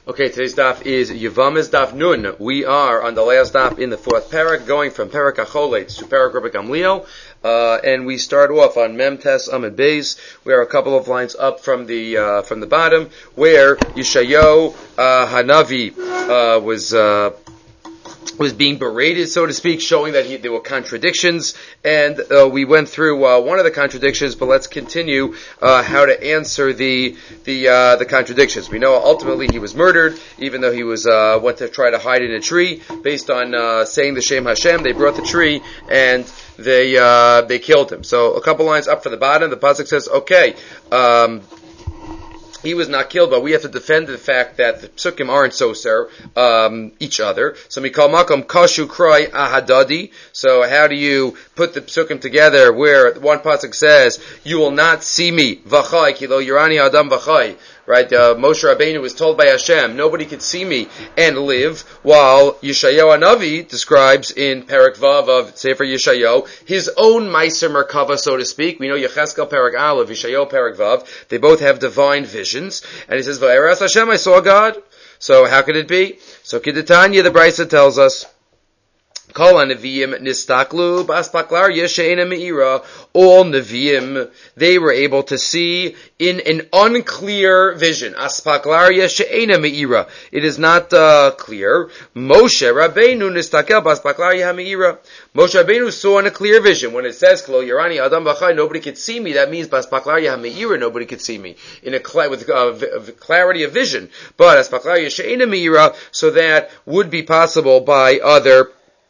Okay, today's daf is Yevamos daf Nun. We are on the last daf in the fourth parak, going from parak Acholet to parak Rabbi Gamliel, and we start off on Mem Tes Amud Beis. We are a couple of lines up from the bottom, where Yeshayahu Hanavi was being berated, so to speak, showing that there were contradictions, and we went through one of the contradictions, but let's continue how to answer the contradictions. We know ultimately he was murdered, even though he was went to try to hide in a tree, based on saying the Shem Hashem. They brought the tree, and they killed him. So a couple lines up from the bottom, the pasuk says, okay, he was not killed, but we have to defend the fact that the psukim aren't soser each other. So mikal makom kashu kroi ahadadi. So how do you put the psukim together where one pasuk says, "You will not see me v'chai kilo yirani adam v'chai." Right? Moshe Rabbeinu was told by Hashem, nobody could see me and live, while Yeshayahu Hanavi describes in Perek Vav of Sefer Yeshayahu his own Meiser Merkava, so to speak. We know Yecheskel Perek Aleph, Yeshayahu Perek Vav. They both have divine visions. And he says, V'eras Hashem, I saw God. So how could it be? So Kedetanya, the Brisa tells us, Kol Neviim nistaklu b'aspaklar yesheina meira. All Neviim, they were able to see in an unclear vision. Aspaklar yesheina meira. It is not clear. Moshe Rabbeinu nistakel b'aspaklar meira. Moshe Rabbeinu saw in a clear vision. When it says Klo Yarani Adam B'chai, nobody could see me. That means b'aspaklar meira, nobody could see me in with clarity of vision. But aspaklar yesheina meira, so that would be possible by other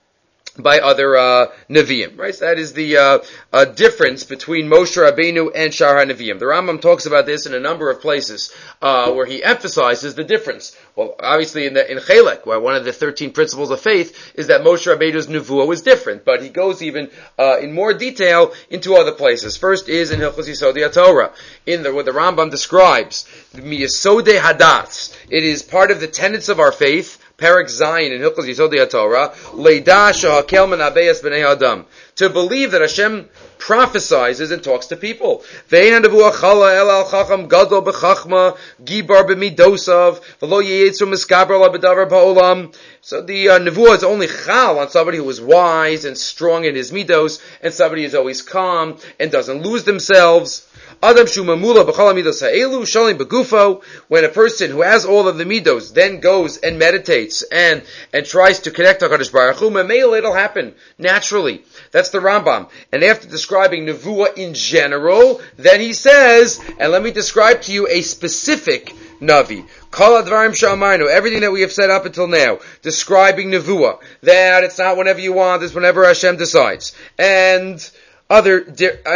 Nevi'im, right? So that is the difference between Moshe Rabbeinu and Shar HaNevi'im. The Rambam talks about this in a number of places where he emphasizes the difference. Well, obviously in Chelek, where one of the 13 principles of faith is that Moshe Rabbeinu's Nevuah was different, but he goes even in more detail into other places. First is in Hilchos Yisodei HaTorah, where the Rambam describes Miyasodei Hadas. It is part of the tenets of our faith, Perek Zayin in Hilchos Yisodei HaTorah, Leida shehakel min abeis b'nei Adam, to believe that Hashem prophesizes and talks to people. Ve'ein nevuah chala el al chacham gadol b'chachma gibar b'midosav v'lo yeyetzu miskaber la b'davar ba'olam. So the nevuah is only chal on somebody who is wise and strong in his midos, and somebody who is always calm and doesn't lose themselves. Adam shumamula b'chala midos ha'elu shalim begufo. When a person who has all of the midos then goes and meditates and tries to connect to HaKadosh Baruch Hu, memela, it'll happen naturally. That's the Rambam. And after describing nevuah in general, then he says, and let me describe to you a specific Navi. Kol advarim she'amarnu, everything that we have said up until now, describing nevuah, that it's not whenever you want, it's whenever Hashem decides. And other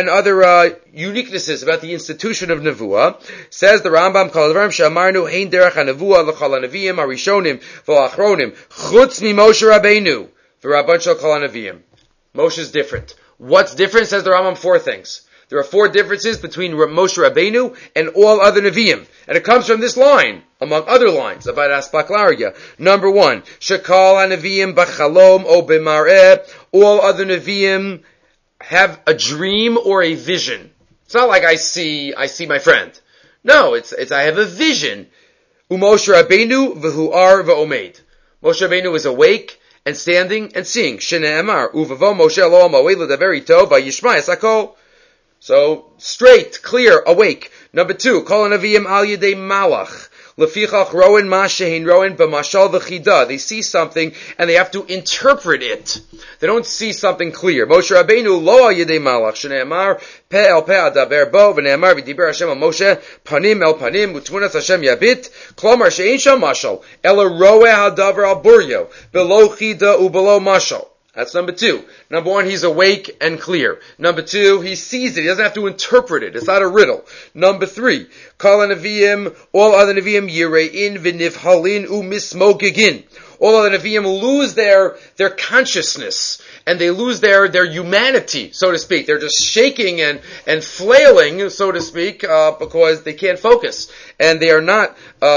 uniquenesses about the institution of nevuah, says the Rambam, Kol advarim she'amarnu hein derech hanevuah l'chol haneviim harishonim v'lachronim chutz mi Moshe Rabbeinu v'rabban shel kol haneviim. Moshe is different. What's different? Says the Rambam, 4 things. There are 4 differences between Moshe Rabbeinu and all other Nevi'im. And it comes from this line, among other lines, about Aspaklaria. Number 1, Shekal HaNevi'im b'chalom o b'mar'eh. All other Nevi'im have a dream or a vision. It's not like I see my friend. No, it's I have a vision. Moshe Rabbeinu v'hu'ar v'omeid. Moshe Rabbeinu is awake and standing and seeing. Shne'emar uvavo Moshe lo amawei l'daver ito v'yishma esakol. So straight, clear, awake. Number 2, kol hanaviyim al yedei malach lefichach roen ma shehin roen b'mashal v'chida. They see something and they have to interpret it. They don't see something clear. Moshe Rabbeinu lo al yedei malach shne'emar pe el pe adaber bo v'ne'emar v'diber Hashem al Moshe panim el panim utmunas Hashem yabit klomar she'ein sham mashal ela roe hadavar al buryo below chida ubelow mashal. That's number 2. Number 1, he's awake and clear. Number 2, he sees it. He doesn't have to interpret it. It's not a riddle. Number 3, Kol HaNevi'im, all other Nevi'im, Yire'in v'nivhalin u'mismogegin. All other Nevi'im lose their consciousness, and they lose their humanity, so to speak. They're just shaking and flailing, so to speak, because they can't focus. And they are not,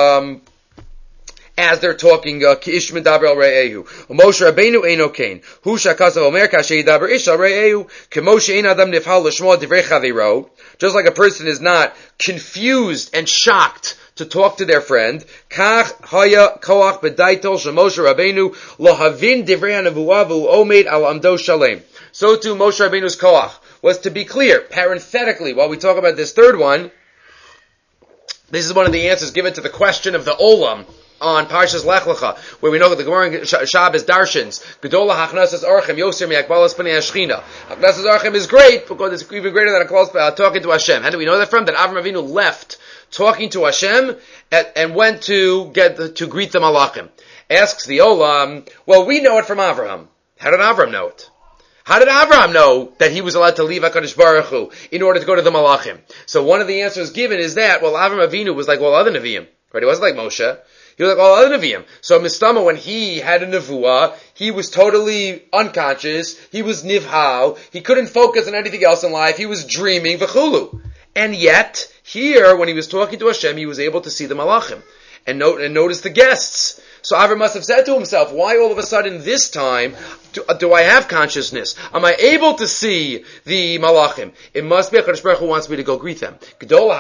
as they're talking, Ki'ish medaber al re'ehu. Moshe Rabbeinu eino kain. Hu shakasav omer kasher yidaber ish al re'ehu. K'moshe ein adam nifhal l'shmo divrei chaviro. Just like a person is not confused and shocked to talk to their friend. Kach haya koach b'daitol shemoshe Rabbeinu lohavin divrei hanevuah v'hu omed al amdo shalem. So too Moshe Rabbeinu's koach was to be clear. Parenthetically, while we talk about this third one, this is one of the answers given to the question of the Olam on Parshas Lech Lecha, where we know that the Gemara in Shabbos darshans, Gedola Hachnasas Orchem Yoser Mi'akbalas Pnei Hashchina. Hachnasas Orchem is great because it's even greater than talking to Hashem. How do we know that from? That Avram Avinu left talking to Hashem and went to greet the Malachim. Asks the Olam, well, we know it from Avraham. How did Avram know it? How did Avraham know that he was allowed to leave HaKadosh Baruch Hu in order to go to the Malachim? So one of the answers given is that, well, Avram Avinu was like all other Nevi'im. Right? He wasn't like Moshe. He was like all other Nevi'im. So Mistama, when he had a Nevuah, he was totally unconscious. He was Nivhal. He couldn't focus on anything else in life. He was dreaming, v'chulu. And yet, here, when he was talking to Hashem, he was able to see the Malachim. And notice the guests. So Avram must have said to himself, why all of a sudden this time do I have consciousness? Am I able to see the Malachim? It must be HaKadosh Baruch Hu wants me to go greet them. Because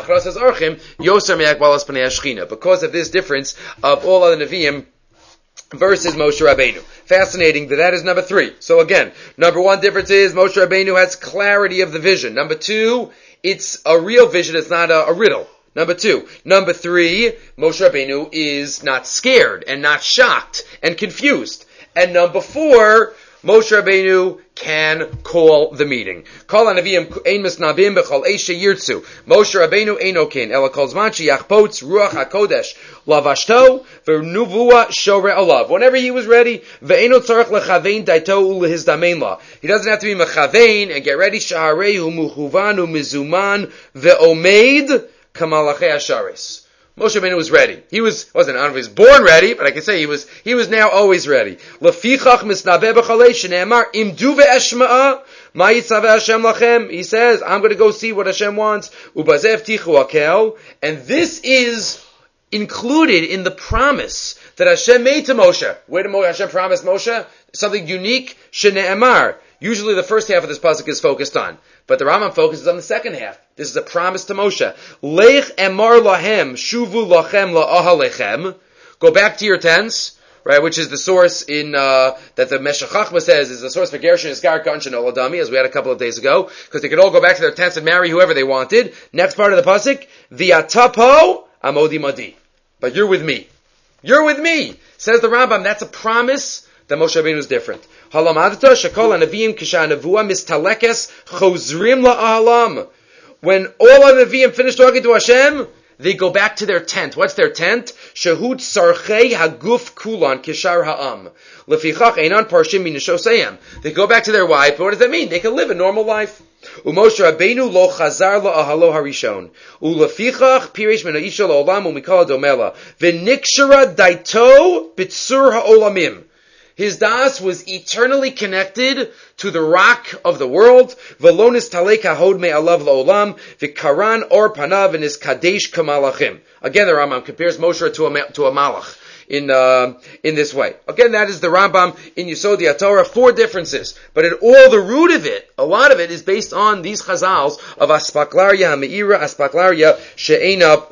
of this difference of all other Nevi'im versus Moshe Rabbeinu. Fascinating that is number 3. So again, number 1 difference is Moshe Rabbeinu has clarity of the vision. Number 2, it's a real vision, it's not a riddle. Number 2. Number 3, Moshe Rabbeinu is not scared and not shocked and confused. And number 4, Moshe Rabbeinu can call the meeting. Kol hanavim ein misnabim b'chol eishe yirtzu. Moshe Rabbeinu eino ken ela kol zman sheyachpotz ruach hakodesh lavashto v'nuvua shore alav. Whenever he was ready, ve'eino tzarech lechavein daito ulehizdamein la. He doesn't have to be mechavein and get ready. Shaharehu muchuvan umizuman ve'omeid kamalachei asharis. Moshe Rabbeinu was ready. He wasn't born ready, but I can say he was now always ready. Lefichach misnabeh b'chalei shene'emar imdu ve'eshma'a ma yitzaveh Hashem lachem. He says, I'm going to go see what Hashem wants. Ubazev tichu akel. And this is included in the promise that Hashem made to Moshe. Where did Hashem promise Moshe? Something unique. Shene'emar. Usually the first half of this pasuk is focused on, but the Rambam focuses on the second half. This is a promise to Moshe. Lech emar lahem shuvu lachem la'ahalechem. Go back to your tents, right? Which is the source in that the Meshech Chochmah says is the source for Gershon Iskar Kanshan Oladami, as we had a couple of days ago, because they could all go back to their tents and marry whoever they wanted. Next part of the pasuk, v'atapo amodi madi. But you're with me. You're with me, says the Rambam. That's a promise that Moshe Rabbeinu is different. Halamadata shekol hanavim kisha nevuah mistalekes chozrim la'ahalam. When all the Nevi'im finish talking to Hashem, they go back to their tent. What's their tent? Shehut sarchei haguf kulan kishar ha'am. Lefichach einan parshim minishosayim. They go back to their wife, but what does that mean? They can live a normal life. U'Moshe Rabbeinu lo chazar la'ahalo harishon. U'lefichach pirish min ha'isha la'olam u'mikala domela. V'nikshara daito b'tzur ha'olamim. His das was eternally connected to the rock of the world. Velonis talek hahod me'alav la'olam v'karan or panav and his kadesh kamalachim. Again, the Rambam compares Moshe to a malach in this way. Again, that is the Rambam in Yesod HaTorah. 4 differences, but at all the root of it, a lot of it is based on these chazals of aspaklaria ha'meira, aspaklaria she'ena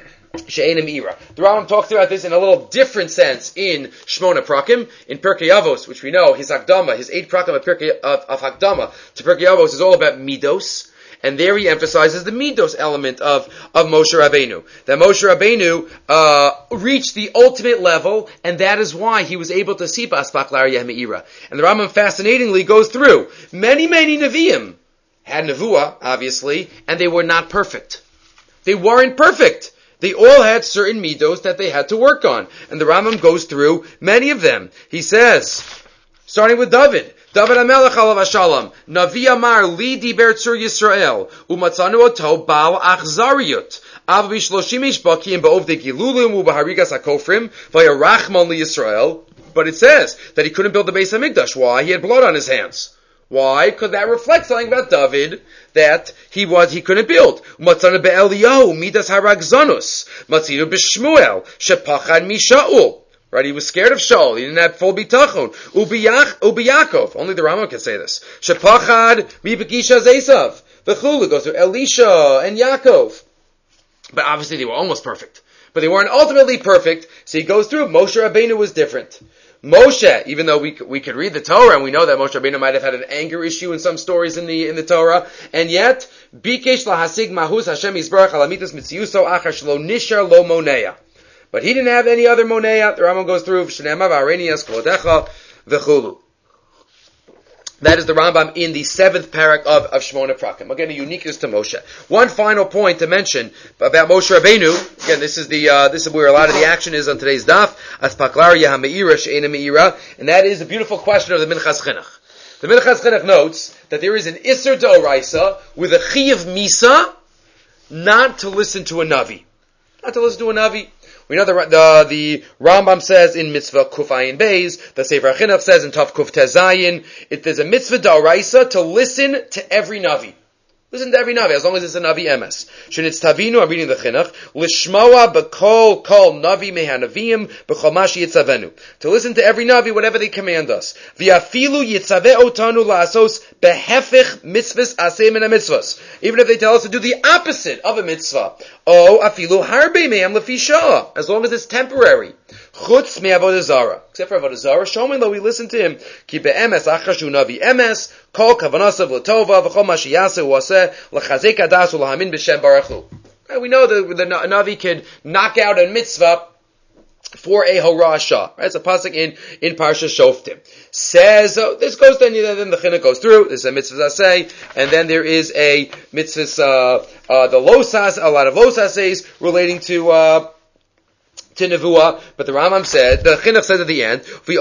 Meira. The Rambam talks about this in a little different sense in Shmona Prakim, in Pirkei Avos, which we know, his Hakdama, his 8 Prakim of Hakdama to Pirkei Avos is all about Midos, and there he emphasizes the Midos element of Moshe Rabbeinu. That Moshe Rabbeinu reached the ultimate level, and that is why he was able to see Baspak Lariyah Meira. And the Rambam fascinatingly goes through many Nevi'im had Nevuah, obviously, and they were not perfect. They weren't perfect. They all had certain midos that they had to work on. And the Rambam goes through many of them. He says, starting with David HaMelech alav hashalom, Navi Amar li diber tzur Yisrael, umatzanu oto bal achzariyut, av bishloshim ishbakim ba'ovdei gilulim ubaharigas hakofrim, vayarachman li Yisrael. But it says that he couldn't build the Beis HaMikdash. Why? He had blood on his hands. Why? Because that reflects something about David that he couldn't build. Matzana be'Eliyahu midas haragzanus. Matzinu b'Shmuel shepachad mishaul. Right? He was scared of Shaul. He didn't have full bitachon. Ubiyakov. Only the Rambam can say this. Shepachad mibekishas Esav. V'chulu goes to Elisha and Yaakov. But obviously they were almost perfect. but they weren't ultimately perfect. So he goes through, Moshe Rabbeinu was different. Moshe, even though we could read the Torah and we know that Moshe Rabbeinu might have had an anger issue in some stories in the Torah, and yet Bikesh lahasig mahus Hashem Yisbarach alamitas mitziuso achar shlo nishar lo monea. But he didn't have any other monea. The Rambam goes through Shnema v'areini es kodecha v'chulu. That is the Rambam in the 7th parak of Shmona Prakim. Again, a uniqueness to Moshe. One final point to mention about Moshe Rabbeinu. Again, this is where a lot of the action is on today's daf. Aspaklar yaha meira she'ena meira, and that is a beautiful question of the Minchas Chinuch. The Minchas Chinuch notes that there is an Isser D'Oraisa with a Chiyav Misa not to listen to a Navi. Not to listen to a Navi. We know the Rambam says in Mitzvah Kuf Ayin Beis, the Sefer HaChinuch says in Tav Kuf Tezayin, there's a Mitzvah D'Oraisa to listen to every Navi. Listen to every Navi, as long as it's a Navi Emes. Shenitz Tavinu, I'm reading the Chinuch, Lishmoa B'kol Kol Navi Mehanavim B'chol Mashi Yitzavenu. To listen to every Navi, whatever they command us. V'afilu Yitzave Otanu La'asos Behefich Mitzvahs Aseh Min HaMitzvahs. Even if they tell us to do the opposite of a mitzvah. Oh, Afilu Harbe Me'am Lefi Shah. As long as it's temporary. Chutz me'avodah zara. Except for avodah zara, showing though we listen to him. Ki be'emes achashu navi emes, kol kavanasav l'tova, v'chol ma sheyaseh u'aseh, l'chazek adas u'lahamin b'shem baruch hu. We know that the navi can knock out a mitzvah for a horasha. Right? It's a pasuk in Parsha Shoftim. Says, this goes then the chinuch goes through, there's a mitzvah say, and then there is a mitzvah, the losas, a lot of losas says, relating to Nevuah, but the Rambam said, the Chinuch said at the end,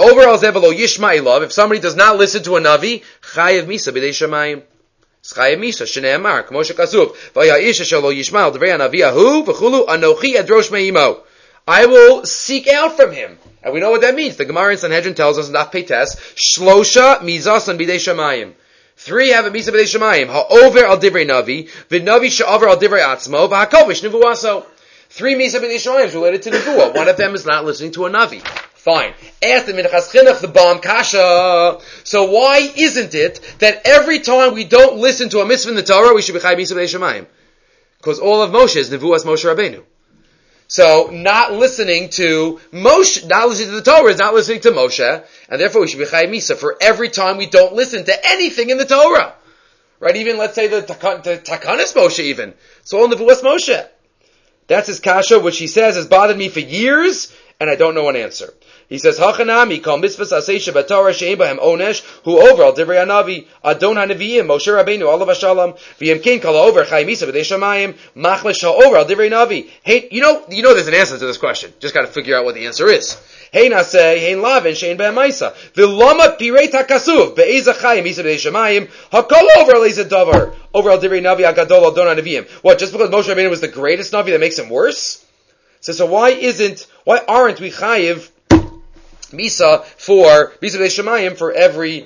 if somebody does not listen to a Navi, chayev misa b'dei shamayim. Chayev misa, shne'emar, k'mo shekasuv, v'ya'isha shelo yishma, d'vrei hanavi ahu, v'chulu, anochi adrosh me'imo. I will seek out from him. And we know what that means. The Gemara in Sanhedrin tells us in Daf Peites, shlosha mizasan b'dei shamayim. 3 have a misa b'dei shamayim, ha'over al divrei navi, v'navi sha'over al divrei atzmo, v'hakovish nevuaso. 3 Misa B'nei Shoyim is related to Nevuah. One of them is not listening to a Navi. Fine. Ask the Minchas Chinuch, the Bam Kasha. So why isn't it that every time we don't listen to a mitzvah in the Torah, we should be Chai Misa B'nei Shomayim? Because all of Moshe is Nevuah's Moshe Rabbeinu. So not listening to Moshe, not listening to the Torah is not listening to Moshe, and therefore we should be Chai Misa for every time we don't listen to anything in the Torah. Right? Even let's say the Takanis Moshe even. It's all Nevuah's Moshe. That's his kasha, which he says has bothered me for years, and I don't know an answer. He says, Hachanami, kol mitzvahs aseh shebatorah she'ein bahem onesh, hu over al divrei hanavi, adon hanaviyim, Moshe Rabbeinu, olav hashalom, v'yem kin kol over chai misa v'dei shamayim, machmesh ha'over al divrei navi. Hey, you know there's an answer to this question. Just gotta figure out what the answer is. Hey naseh, hein lavin, she'ein bahem maisa, v'lama pirei takasuv, be'ezah chai misa v'dei shamayim, ha'kol over al ezah davar, over al divrei navi agadol adon hanaviyim. What, just because Moshe Rabbeinu was the greatest navi that makes him worse? So why aren't we chayiv Misa B'nei Shemayim for every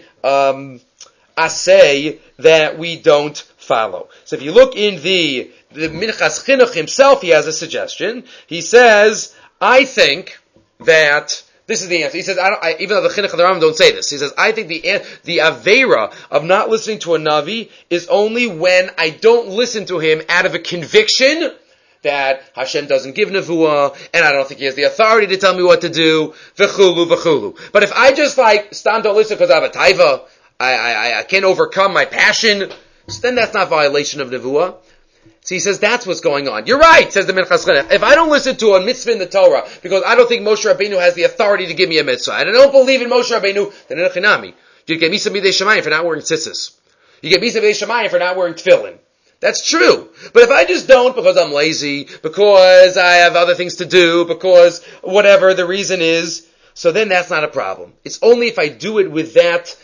asay that we don't follow? So if you look in the Minchas Chinuch himself, he has a suggestion. He says, I think that this is the answer. He says, even though the Chinuch and the Rambam don't say this, he says, I think the Aveira of not listening to a Navi is only when I don't listen to him out of a conviction that Hashem doesn't give nevuah, and I don't think He has the authority to tell me what to do, v'chulu. But if I just stand don't listen because I have a taiva, I can't overcome my passion, so then that's not violation of nevuah. So he says that's what's going on. You're right, says the Minchas Chinuch. If I don't listen to a mitzvah in the Torah because I don't think Moshe Rabbeinu has the authority to give me a mitzvah, and I don't believe in Moshe Rabbeinu, then enochinami. You get misa b'nei shemayim for not wearing tzitzis. You get misa b'nei shemayim for not wearing tefillin. That's true. But if I just don't because I'm lazy, because I have other things to do, because whatever the reason is, so then that's not a problem. It's only if I do it with that,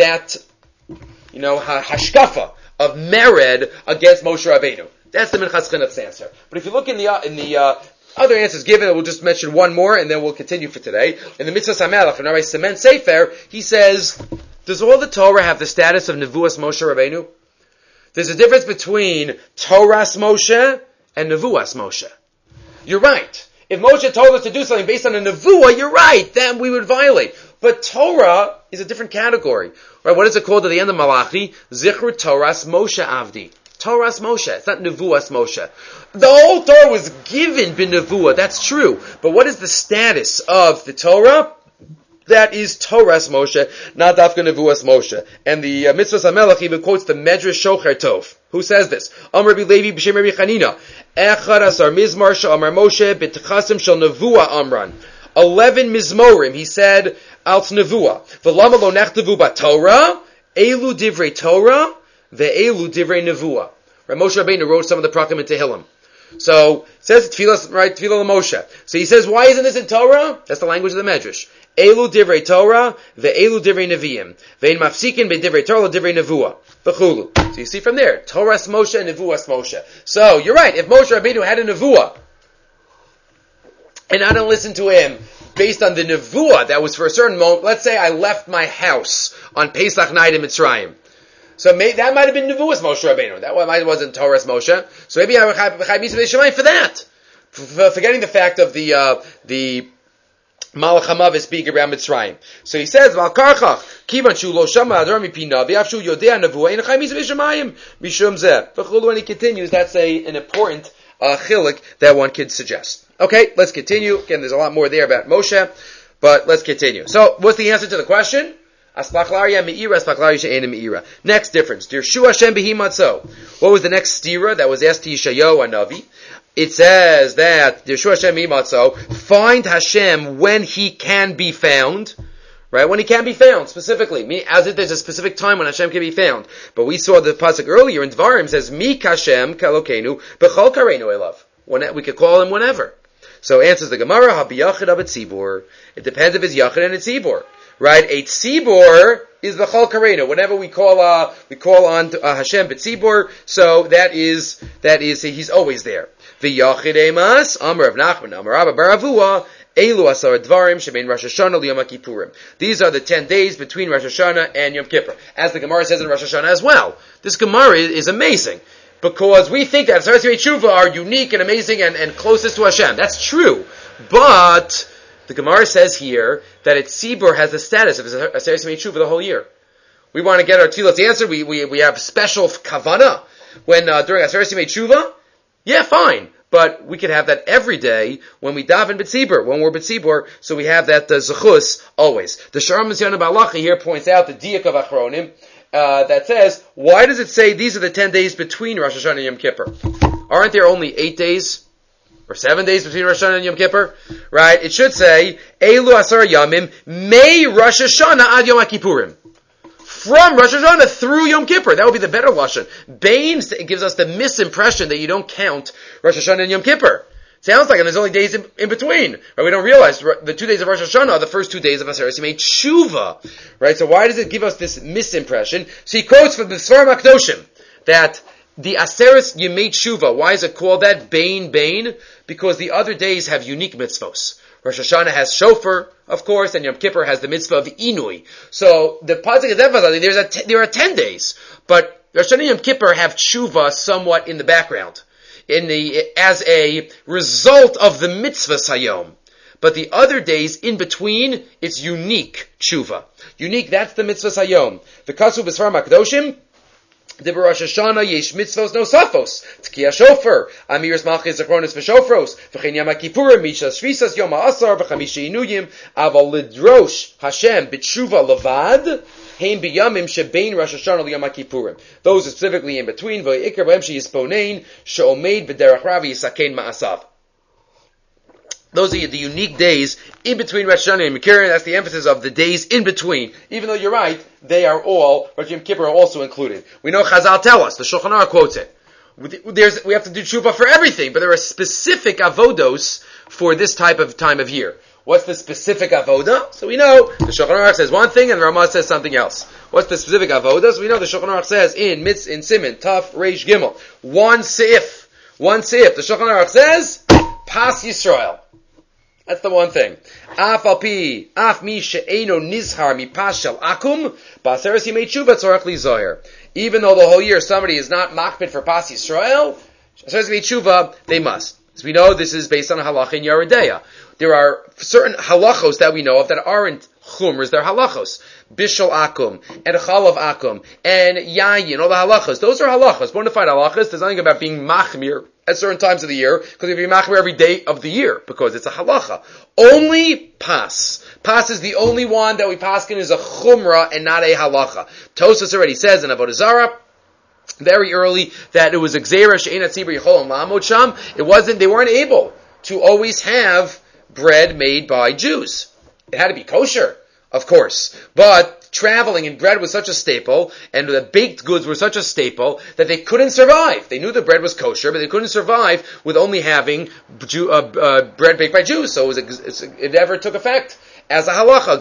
hashkafa of mered against Moshe Rabbeinu. That's the Minchas Chinuch's answer. But if you look in the other answers given, we'll just mention one more and then we'll continue for today. In the Mitzvah Samelach, in Rabbi Semen Sefer, he says, does all the Torah have the status of Nevuas Moshe Rabbeinu? There's a difference between Torah's Moshe and Nevuas Moshe. You're right. If Moshe told us to do something based on a Nevuah, you're right. Then we would violate. But Torah is a different category. Right? What is it called at the end of Malachi? Zichru Torah's Moshe Avdi. Torah's Moshe. It's not Nevuas Moshe. The whole Torah was given b'Nevuah. That's true. But what is the status of the Torah? That is Torah's Moshe, not Dafka Nevuas Moshe. And the Mitzvahs HaMelech even quotes the Medrash Shocher Tov. Who says this? Amar Rabbi Levi b'Shem Rabbi Chanina. Echad asar mizmar she'amar Moshe b'tchasim shel Nevuah amran. 11 mizmorim, he said, alt Nevuah. V'lama lo nechtevu b'Torah, elu divrei Torah, ve'elu divrei Nevuah. Right, Moshe Rabbeinu wrote some of the Prakim in Tehillim. So, it says Tfilah, right, Tfilah Moshe. So he says, why isn't this in Torah? That's the language of the Medrash. Elu divrei Torah, ve'elu divrei Nevi'im. Ve'in mafsikin be'divrei Torah, divrei Nevuah. V'chulu. So you see from there, Torah's Moshe and Nevuah's Moshe. So, you're right, if Moshe Rabbeinu had a Nevuah, and I don't listen to him based on the Nevuah that was for a certain moment, let's say I left my house on Pesach night in Mitzrayim. So that might have been Nevuah's Moshe Rabbeinu. That wasn't Torah's Moshe. So maybe I would have Mitzvah Shemayim for that. Forgetting the fact of the Malach HaMavis being around Mitzrayim. So he says, Val Karchach, Kivan Shu Lo Shama Adar Mipi Navi, Avshu Yodea Nevuah, Ein Chai Mitzvah Shemayim, Mishum Zeh. V'chulu, when he continues, that's an important chilik that one could suggest. Okay, let's continue. Again, there's a lot more there about Moshe, but let's continue. So, what's the answer to the question? Next difference. Dirshu Hashem Behi Matzo. What was the next stira that was asked to Yeshayahu Navi? It says that Dirshu Hashem Behi Matzo, find Hashem when He can be found. Right? When He can be found, specifically. Meaning, as if there's a specific time when Hashem can be found. But we saw the pasuk earlier in Dvarim says, Mik Hashem Kalokenu B'chol Kareinu Elav. We could call Him whenever. So answers the Gemara, Habiyachid Abet Tzibor. It depends if it's Yachid and it's Tzibor. Right? A Tzibor is B'chol Kareinu. Whenever we call on Hashem B'Tzibor, so that is, He's always there. V'yachid Emas, Amar of Nachman, Amar Abba Baravua, Elu Asar Dvarim, Shebein Rosh Hashanah L'Yom HaKippurim. These are the 10 days between Rosh Hashanah and Yom Kippur. As the Gemara says in Rosh Hashanah as well. This Gemara is amazing. Because we think that Aseres Yemei Tshuva are unique and amazing and closest to Hashem. That's true. But the Gemara says here that Tzibor has the status of Aseres Yemei Tshuva the whole year. We want to get our tefillah's answer. We have special kavana when during Aseres Yemei Tshuva. Yeah, fine. But we could have that every day when we daven b'tzibur, when we're b'tzibur, so we have that zechus always. The Sharam Mizyan Balacha here points out the diak of Achronim, that says, why does it say these are the 10 days between Rosh Hashanah and Yom Kippur? Aren't there only 8 days? Or 7 days between Rosh Hashanah and Yom Kippur? Right? It should say, Elu Asar Yamim, May Rosh Hashanah ad Yom HaKippurim. From Rosh Hashanah through Yom Kippur. That would be the better lashon. Bain gives us the misimpression that you don't count Rosh Hashanah and Yom Kippur. Sounds like, and there's only days in between. Right? We don't realize the 2 days of Rosh Hashanah are the first 2 days of Aseres Yemei Tshuva. Right? So why does it give us this misimpression? So he quotes from the Sfarim HaKadoshim that the Aseres Yemei Tshuva, why is it called that? Bain. Because the other days have unique mitzvos. Rosh Hashanah has shofar, of course, and Yom Kippur has the mitzvah of inui. So the pasuk is emphasizing there are 10 days, but Rosh Hashanah and Yom Kippur have tshuva somewhat in the background, as a result of the mitzvah sayom. But the other days in between, it's unique tshuva. Unique, that's the mitzvah sayom. The kasu b'sfarim HaKadoshim, the Rosh Hashanah yesh mitzvos no safos. Tkiyah shofar, amiras malchis zachronis v'shofros, v'chein yom HaKippurim, mishas shvisas yom ha'asar, v'chamisha inuyim, aval lidrosh Hashem b'tshuva levad, heim b'yamim shebein Rosh Hashanah l'yom HaKippurim. Those are specifically in between, v'yikar b'hem she'yisponein, she'omeid b'derech rav yisakein ma'asav. Those are the unique days in between Rosh Hashanah and Yom Kippur. That's the emphasis of the days in between. Even though you're right, they are all, Rosh Yom Kippur are also included. We know Chazal tell us, the Shulchan Aruch quotes it. We have to do tshuva for everything, but there are specific avodos for this type of time of year. What's the specific avodah? So we know the Shulchan Aruch says one thing and the Ramah says something else. What's the specific avodah? So we know the Shulchan Aruch says in Siman, Taf, Reish, Gimel, one seif. The Shulchan Aruch says, Pas Yisrael. That's the one thing. Af mi she'eno nizhar mi pas shel akum, ba'aseres yemei tshuva tzorach li zoher. Even though the whole year somebody is not makpid for pas Yisrael, aseres yemei tshuva, they must. As we know, this is based on a halacha in Yeridea. There are certain halachos that we know of that aren't chumras, they're halachos. Bishul akum, and chalav akum, and yayin, all the halachos. Those are halachos, bona fide halachos. There's nothing about being machmir at certain times of the year, because you have to be machmir every day of the year, because it's a halacha. Only pas. Pas is the only one that we paskin is a chumrah and not a halacha. Tosas already says in Avodah Zarah, very early, that it was a gzeira she'ena tzibur yichol la'amod sham. They weren't able to always have bread made by Jews. It had to be kosher, of course. But traveling and bread was such a staple, and the baked goods were such a staple, that they couldn't survive. They knew the bread was kosher, but they couldn't survive with only having bread baked by Jews. So it never took effect as a halacha,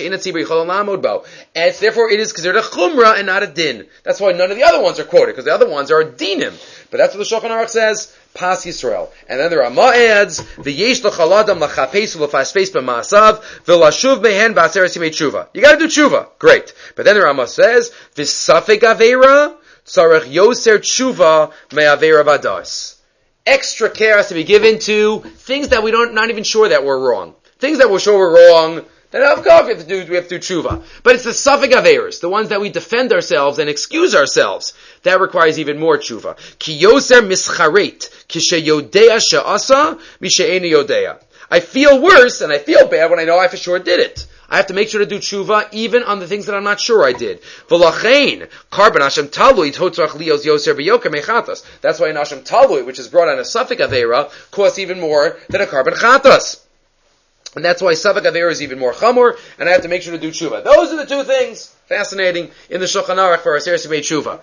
and therefore it is considered a chumrah and not a din. That's why none of the other ones are quoted, because the other ones are dinim. But that's what the Shulchan Aruch says, Pas Yisrael. And then there are ma'ads, v'yesh l'chaladam l'chapes u'l'faspes b'ma'asav, v'lashuv behen b'aseres yimei tshuva. You gotta do tshuva. Great. But then the Rama says, v'safek avera, tzarech yoser tshuva me'avera vadas. Extra care has to be given to things that not even sure that we're wrong. Things that we're sure were wrong, then of course we have to do tshuva. But it's the safek averos, the ones that we defend ourselves and excuse ourselves. That requires even more tshuva. Ki yoser mischaret, ki sheyodea she'asa, mi she'eni yodea. I feel worse and I feel bad when I know I for sure did it. I have to make sure to do tshuva even on the things that I'm not sure I did. V'lachein, karban Hashem talui, totzrach lios yoser b'yoker mechatas. That's why an Hashem talui, which is brought on a safek avera, costs even more than a karban chatas. And that's why Safek Avera is even more chamor, and I have to make sure to do tshuva. Those are the two things, fascinating, in the Shulchan Aruch for Aseres Yimei Tshuva.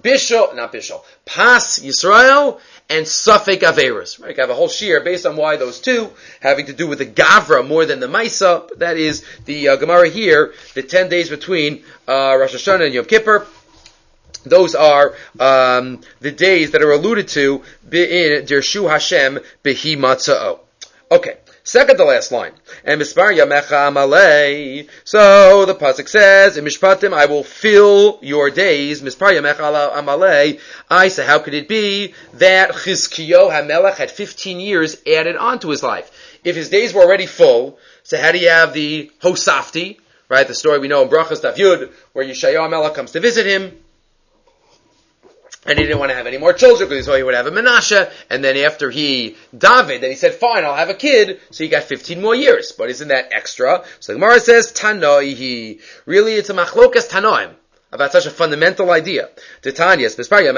Pas Yisrael, and Safek Averas. Right? I have a whole shiur based on why those two, having to do with the Gavra more than the Maisa, but that is the Gemara here, the 10 days between Rosh Hashanah and Yom Kippur. Those are the days that are alluded to in Dirshu Hashem Behi Matza'o. Okay. Second to last line. And Mispar Yamecha Amalei. So the pasuk says, in Mishpatim, I will fill your days. Mispar Yamecha Amalei. I say, how could it be that Chizkiyo HaMelech had 15 years added on to his life? If his days were already full, so how do you have the Hosafti? Right, the story we know in Brachas Daf Yud, where Yeshayahu HaMelech comes to visit him. And he didn't want to have any more children because he thought he would have a Menashe. And then after David, then he said, fine, I'll have a kid. So he got 15 more years. But isn't that extra? So the Gemara says, Tanoihi. Really, it's a machlokas Tanoim about such a fundamental idea. Titanias,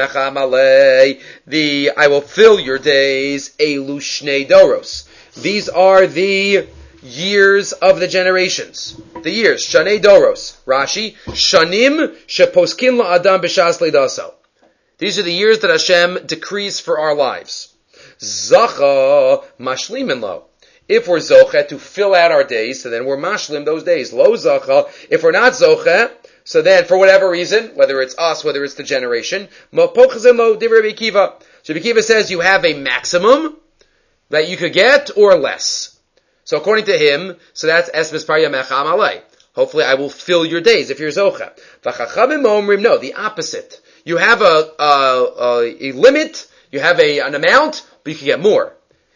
I will fill your days, Elu Shnei Doros. These are the years of the generations. The years, Shanei Doros. Rashi, Shanim Sheposkin La'adam B'Shas Leidaso. These are the years that Hashem decrees for our lives. Zacha mashlimin lo. If we're zoche to fill out our days, so then we're mashlim those days. Lo zacha. If we're not zoche, so then for whatever reason, whether it's us, whether it's the generation, mo pochzim lo divrei Rabbi Akiva. So Rabbi Akiva says you have a maximum that you could get or less. So according to him, so that's es mispar yamecha amalei. Hopefully I will fill your days if you're zoche. V'chachamim omrim, no, the opposite. You have a limit, you have an amount, but you can get more.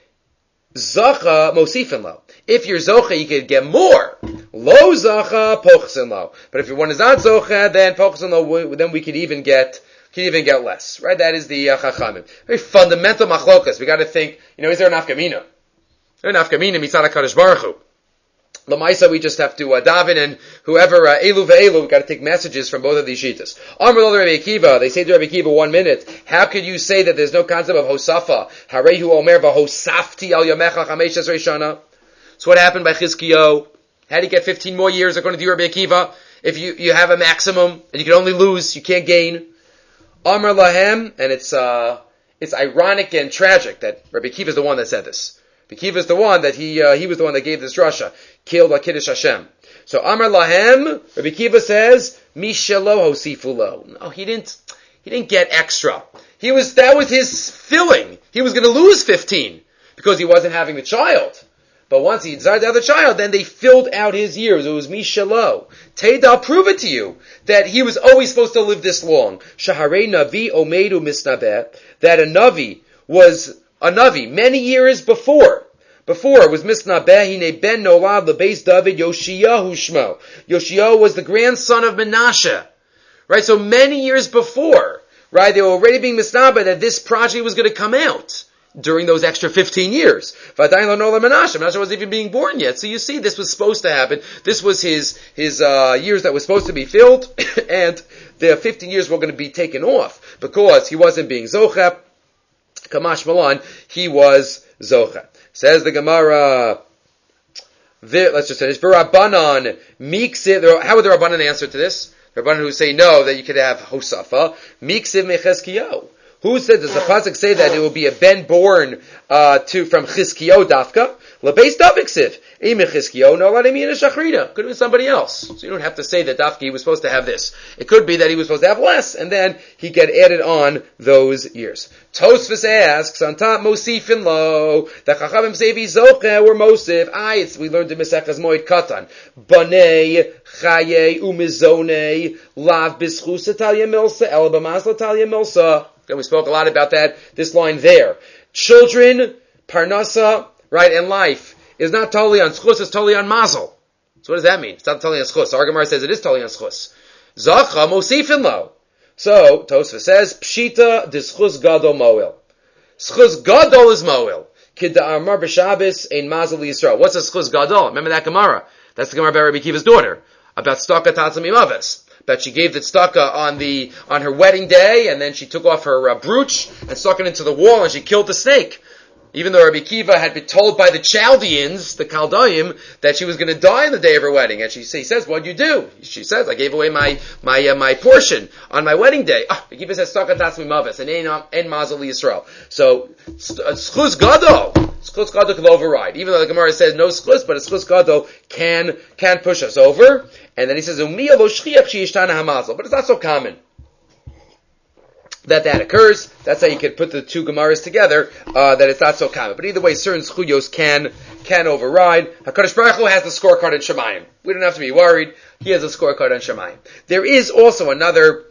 Zacha mosifin lo. If you're zocha, you can get more. Lo zacha pochsin lo. But if your one is not zocha, then pochsin lo, then we can even get less. Right? That is the chachamim. Very fundamental machlokas. We got to think, is there an afkamina? There's an afkamina mitzad HaKadosh Baruch Hu. Lamaisa, we just have to daven, and whoever elu ve'elu, we got to take messages from both of these shitas. Amar lo Rabbi Akiva, they say to Rabbi Akiva 1 minute, how could you say that there's no concept of hosafa? Harehu omer v'hosafti al yamecha chamesh esrei shana. So what happened by Chizkiyo? How do you get 15 more years according to Rabbi Akiva? If you have a maximum and you can only lose, you can't gain. Amar lahem, and it's ironic and tragic that Rabbi Akiva is the one that said this. Akiva is the one that he was the one that gave this drasha, killed Kiddush Hashem. So Amar Lahem, Rabbi Akiva says, Mishelo Hosifulo. No, he didn't get extra. That was his filling. He was going to lose 15 because he wasn't having the child. But once he decided to have the child, then they filled out his years. It was Mishelo. Teda, I'll prove it to you that he was always supposed to live this long. Shaharei Navi Omedu Misnabeh, that a Navi was a Navi many years before. before was Misna Behine Ben Nolad LeBeis David Yoshiyahu Shmo. Yoshiyahu was the grandson of Menashe. Right, so many years before, right, they were already being misnabed that this project was going to come out during those extra 15 years. Menashe wasn't even being born yet. So you see, this was supposed to happen. This was his years that were supposed to be filled, and the 15 years were going to be taken off because he wasn't being zocha. Kamash Malan, he was zocha. Says the Gemara. Let's just finish. Rabbanan miksid. How would the Rabbanan answer to this? The Rabbanan who say no, that you could have hosafa. Miksiv mecheskiyah. Who said, does the pasuk say that it will be a ben born from Chizkiyo dafka? Lebeis daviksiv. Ime Chizkiyo no ladimina shachrina. Could have been somebody else. So you don't have to say that dafka he was supposed to have this. It could be that he was supposed to have less, and then he get added on those years. Tosfos asks on top Mosifin lo. The Chachamim say v'zoche or Mosif. We learned in Mesechas Moed Katan. Banei chaye umizone lav bischus talia milsa el b'masla talia milsa. And we spoke a lot about that, this line there. Children, parnasa, right, and life is not totally on schus, it's totally on mazel. So what does that mean? It's not totally on schus. Our Gemara says it is totally on schus. Zacha mosifin lo. So, Tosfos says, Pshita dischus gadol moel. Schus gadol is moel. Kid da'amar b'Shabbos ein mazel Yisrael. What's a schus gadol? Remember that Gemara? That's the Gemara about Rabbi Akiva's daughter. About staka tatzim imaves. But she gave the tzedakah on her wedding day, and then she took off her brooch and stuck it into the wall, and she killed the snake. Even though Rabbi Akiva had been told by the Chaldeans, the Chaldaim, that she was going to die on the day of her wedding, and he says, "What'd you do?" She says, "I gave away my portion on my wedding day." Rabbi Akiva says, "Staka tatzmi maves and en mazel Yisrael." So schus gadol can override, even though the Gemara says no schus, but a schus gadol can push us over. And then he says, "Umiyah lo shchiach sheishtana hamazel," but it's not so common that occurs. That's how you can put the two Gemaras together, that it's not so common. But either way, certain schuyos can override. HaKadosh Baruch Hu has the scorecard in Shemayim. We don't have to be worried. He has a scorecard on Shemayim. There is also another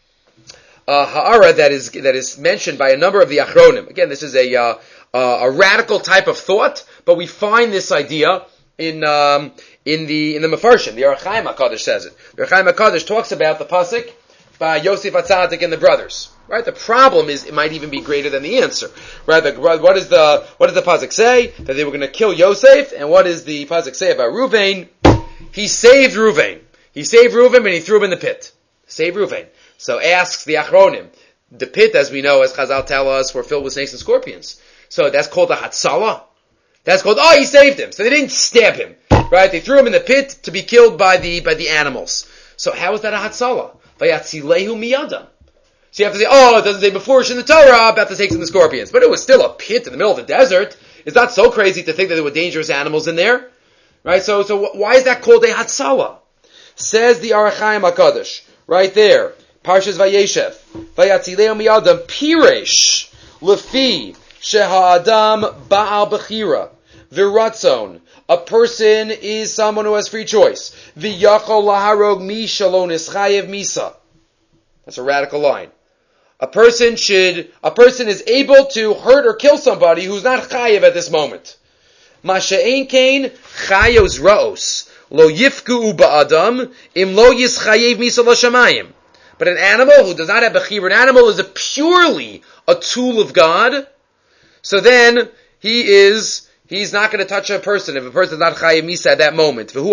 ha'ara that is mentioned by a number of the Achronim. Again, this is a radical type of thought, but we find this idea in the Mefarshim. The Orach Chaim HaKadosh says it. The Orach Chaim HaKadosh talks about the pasuk by Yosef HaTzadik and the brothers. Right? The problem is, it might even be greater than the answer. Right? What does the pasuk say? That they were going to kill Yosef, and what does the pasuk say about Ruvain? He saved Ruvain. He saved Ruvain, and he threw him in the pit. Save Ruvain. So asks the Achronim. The pit, as we know, as Chazal tell us, were filled with snakes and scorpions. So that's called a Hatzalah. That's called, he saved him. So they didn't stab him. Right? They threw him in the pit to be killed by the animals. So how is that a Hatzalah? Vayatzilehu miyadam. So you have to say, it doesn't say before in the Torah about the snakes and the scorpions. But it was still a pit in the middle of the desert. It's not so crazy to think that there were dangerous animals in there. Right? So why is that called a Hatzalah? Says the Orach Chaim HaKadosh. Right there. Parshas Vayeshev. Vayatzilehu miyadam piresh lefi sheha'adam ba'al bechira v'ratzon. A person is someone who has free choice. V'yachol laharog mi shalon ischayev misa. That's a radical line. A person is able to hurt or kill somebody who's not chayev at this moment. Masha'ein kain chayos raos lo yifku ba'adam im lo yischayev misa l'shamayim. But an animal who does not have bechira, an animal is purely a tool of God. So then he's not going to touch a person if a person is not chayiv misa at that moment. So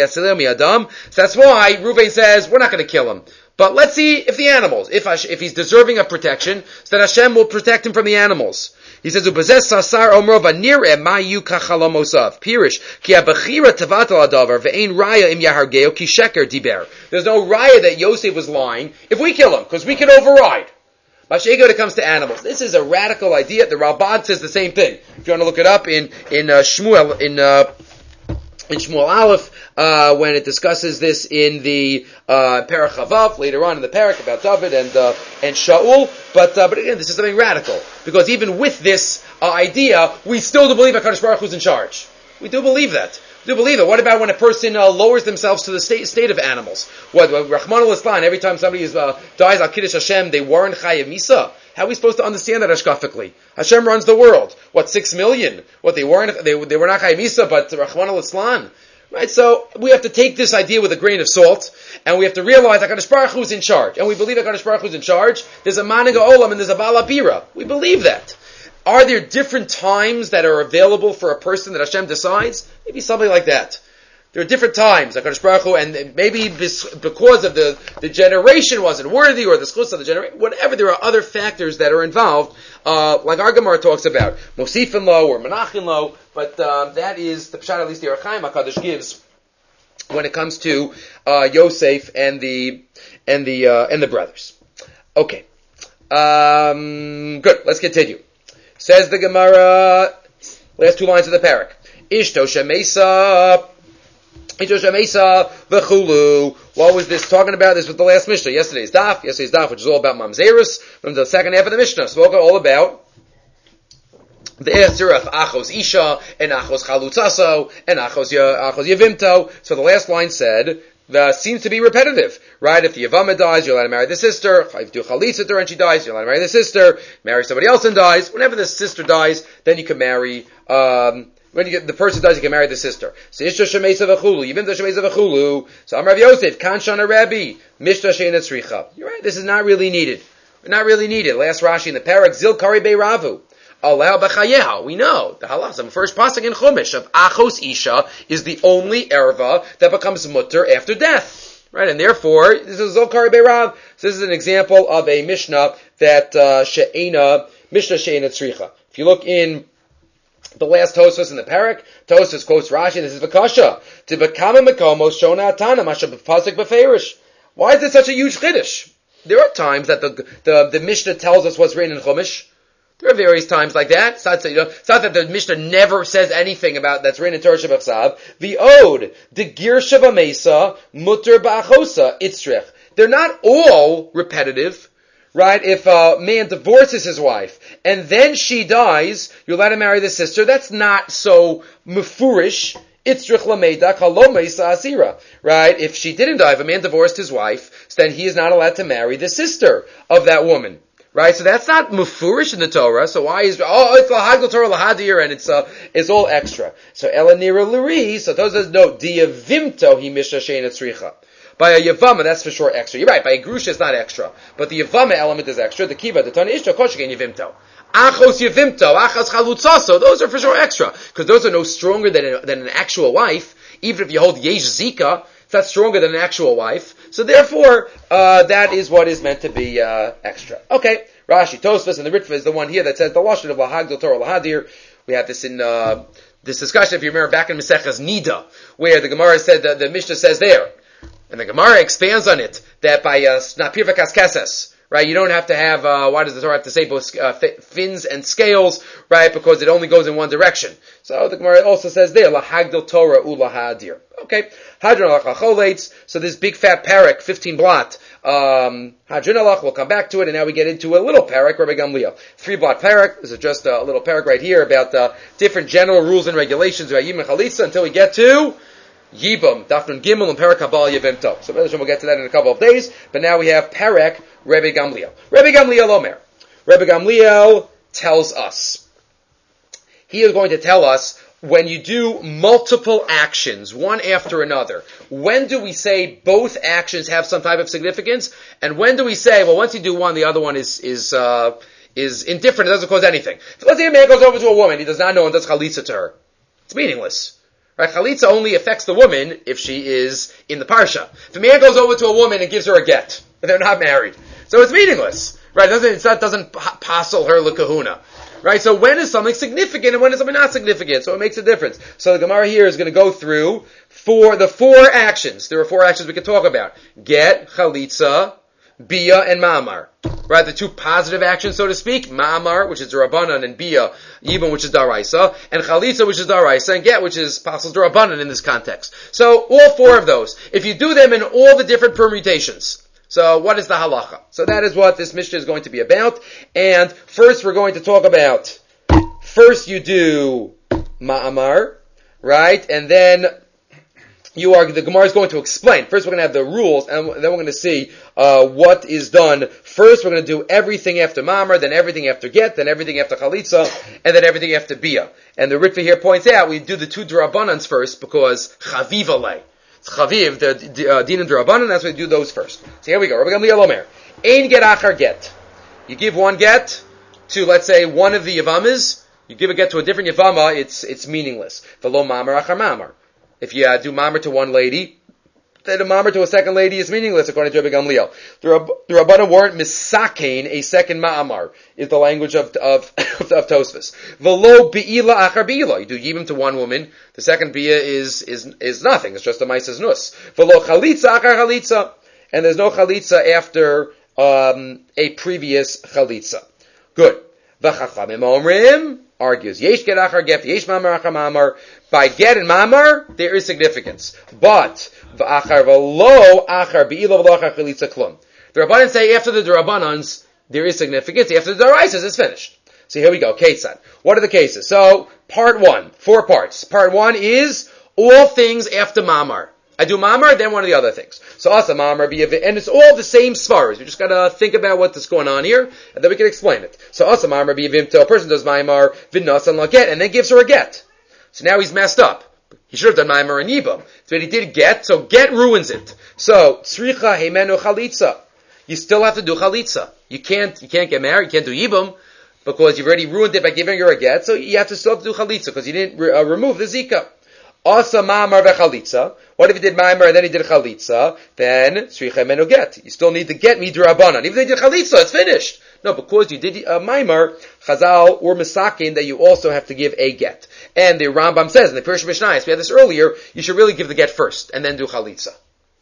that's why Ruvain says, we're not going to kill him. But let's see if the animals, if he's deserving of protection, so that Hashem will protect him from the animals. He says, sasar omrova nireh mayu kachalamosav. Pirish, ki abachira tavatal adavar, ve'ein raya im yahargeo ki sheker diber. There's no raya that Yosef was lying if we kill him, because we can override. Masha'ego, when it comes to animals, this is a radical idea. The Ralbag says the same thing. If you want to look it up in Shmuel, in Shmuel Aleph, when it discusses this in the Perach Chavav, later on in the Perach about David and Shaul. But again, this is something radical, because even with this idea, we still do believe HaKadosh Baruch Hu is in charge. We do believe that. Do believe it. What about when a person lowers themselves to the state of animals? Rahman al-Islan, every time somebody dies al Kiddush Hashem, they warrant Chayev Misa. How are we supposed to understand that hashkafically? Hashem runs the world. What, 6 million? What, they were not Chaimisa, but Rahman al-Islam? Right, so we have to take this idea with a grain of salt, and we have to realize that HaKadosh Baruch Hu is in charge. And we believe that HaKadosh Baruch Hu is in charge. There's a Maniga Olam and there's a Baal Abira. We believe that. Are there different times that are available for a person that Hashem decides? Maybe something like that. There are different times, HaKadosh Baruch Hu, and maybe because of the generation wasn't worthy, or the schus of the generation, whatever, there are other factors that are involved, like our Gemara talks about, Mosifin Lo, or Menachin Lo, but that is the Pshat, at least the Arachaim HaKadosh gives, when it comes to Yosef and the brothers. Okay. Good, let's continue. Says the Gemara, last 2 lines of the parak. Ishto Shemesa v'chulu. What was this talking about? This was the last Mishnah. Yesterday's daf, which is all about mamzerus. From the second half of the Mishnah, spoke all about the Esir of Achos Isha, and Achos Chalutzaso, and Achos Yevimto. So the last line said, seems to be repetitive, right? If the Yavama dies, you're allowed to marry the sister. If you do Chalitza to her and she dies, you're allowed to marry the sister. Marry somebody else and dies. Whenever the sister dies, then you can marry, when the person dies, you can marry the sister. So Ishta Shemesa v'chulu, Yivimta Shemesa v'chulu. So Amar Rav Yosef, Kan Shana Rabbi, Mishta Sheina Tzricha. You're right, this is not really needed. Not really needed. Last Rashi in the parak, Zil Kari Bei Ravu. Allow b'chayeha. We know the halachas. The first pasuk in Chumash of Achos Isha is the only erva that becomes mutter after death, right? And therefore, this is Zokari Beirav. So this is an example of a Mishnah that Mishnah she'ena tzricha. If you look in the last Tosfos in the parak, Tosfos quotes Rashi. This is Vakasha to bekama mekomos shona atana masha pasuk beferish. Why is it such a huge chiddush? There are times that the Mishnah tells us what's written in Chumash. There are various times like that. It's not that the Mishnah never says anything about that's written in Torah Shabbat. The Ode, the Girsha V'Mesa, Mutter Ba'achosa, Itzrich. They're not all repetitive, right? If a man divorces his wife and then she dies, you're allowed to marry the sister. That's not so mefurish. Itzrich Lameida Kalomesa Asira, right? If she didn't die, if a man divorced his wife, then he is not allowed to marry the sister of that woman. Right, so that's not mufurish in the Torah. So why is it's lahagel Torah lahadir and it's all extra. So elanira luri. So those that know diavimto he misha sheina tzricha. By a yavama, that's for sure extra. You're right. By a grusha, it's not extra, but the yavama element is extra. The kiva, the tana ishta koshken yavimto. Achos yavimto, achos chalutzaso. Those are for sure extra because those are no stronger than an actual wife. Even if you hold yesh zika. That's stronger than an actual wife. So therefore, that is what is meant to be extra. Okay, Rashi, Tosfos, and the Ritva is the one here that says the lashon of lahagdol Torah lahadir. We had this in this discussion, if you remember, back in Maseches Nida, where the Gemara said the Mishnah says there, and the Gemara expands on it that by napir v'kas keses. Right, you don't have to have, why does the Torah have to say both fins and scales, right, because it only goes in one direction. So the Gemara also says there, lahagdil Torah ulahadir. Okay, hadron alach lacholetz, so this big fat parak, 15 blot, hadron alach, we'll come back to it, and now we get into a little parak, Rabbi Gamliel. 3 blot parak, this is just a little parak right here about different general rules and regulations about Yibam and Chalitza until we get to Yibam, Dafnun Gimel, and Parak Kabal Yevimto. So we'll get to that in a couple of days, but now we have parak, Rebbe Gamliel. Rebbe Gamliel Omer. Rebbe Gamliel tells us. He is going to tell us when you do multiple actions, one after another, when do we say both actions have some type of significance? And when do we say, well, once you do one, the other one is indifferent, it doesn't cause anything. So let's say a man goes over to a woman, he does not know and does chalitza to her. It's meaningless. Right? Chalitza only affects the woman if she is in the parsha. If a man goes over to a woman and gives her a get, they're not married. So it's meaningless. Right? It doesn't passel her l'kahuna. Right? So when is something significant and when is something not significant? So it makes a difference. So the Gemara here is going to go through the 4 actions. There are 4 actions we can talk about. Get, chalitza, bia, and ma'amar. Right? The 2 positive actions, so to speak. Ma'amar, which is Darabanan, and bia, Yibam, which is Daraisa, and chalitza, which is Daraisa, and get, which is Pasal Darabanan in this context. So all 4 of those. If you do them in all the different permutations. So what is the halacha? So that is what this Mishnah is going to be about. And first we're going to talk about, first you do ma'amar, right? And then the Gemara is going to explain. First we're going to have the rules, and then we're going to see what is done. First we're going to do everything after Mamar, then everything after Get, then everything after Chalitza, and then everything after Bia. And the Ritva here points out, we do the two D'Rabbanans first, because Chaviv alei. It's Chaviv, the Din and D'Rabbanan, that's why we do those first. So here we go. Rabbi Gamliel Omer. Ein Get Achar Get. You give one Get to, let's say, one of the Yavamas. You give a Get to a different Yavama, it's meaningless. V'lo Mamar Achar Mamar. If you do mamar to one lady, then a mamar to a second lady is meaningless, according to Rabbi Gamliel. The Rabbanan weren't misakein a second ma'amar, is the language of Tosfos. V'lo bi'ila achar bi'ila. You do yibim to one woman, the second bi'ah is nothing, it's just a maisas nus. V'lo chalitza achar chalitza. And there's no chalitza after a previous chalitza. Good. V'chachamim omrim argues, yesh get achar get, yesh mamar achar mamar. By get and mamar, there is significance. But, v'achar v'lo achar bi'ila v'lo achar chalitza klum. The Rabbanans say after the Rabbanans, there is significance. After the Daraisas, it's finished. So here we go, Ketzad. What are the cases? So, part 1, 4 parts. Part 1 is all things after mamar. I do mamar, then one of the other things. So asa mamar, and it's all the same svaras. We just gotta think about what's going on here, and then we can explain it. So asa mamar b'yavim, a person does mamar, v'nasan la get, and then gives her a get. So now he's messed up. He should have done mamar and yibam. So he did get, so get ruins it. So, tzricha heimenu chalitza. You still have to do chalitza. You can't get married, you can't do yibam, because you've already ruined it by giving her a get, so you have to still have to do chalitza, because you didn't remove the zika. Asa mamar v'chalitza. What if he did mamar and then he did chalitza? Then tzricha menu get. You still need to get midrabanan. Even if they did chalitza, it's finished. No, because you did mamar, Chazal or misakin that you also have to give a get. And the Rambam says in the Pirush Mishnayos, we had this earlier, you should really give the get first and then do chalitza.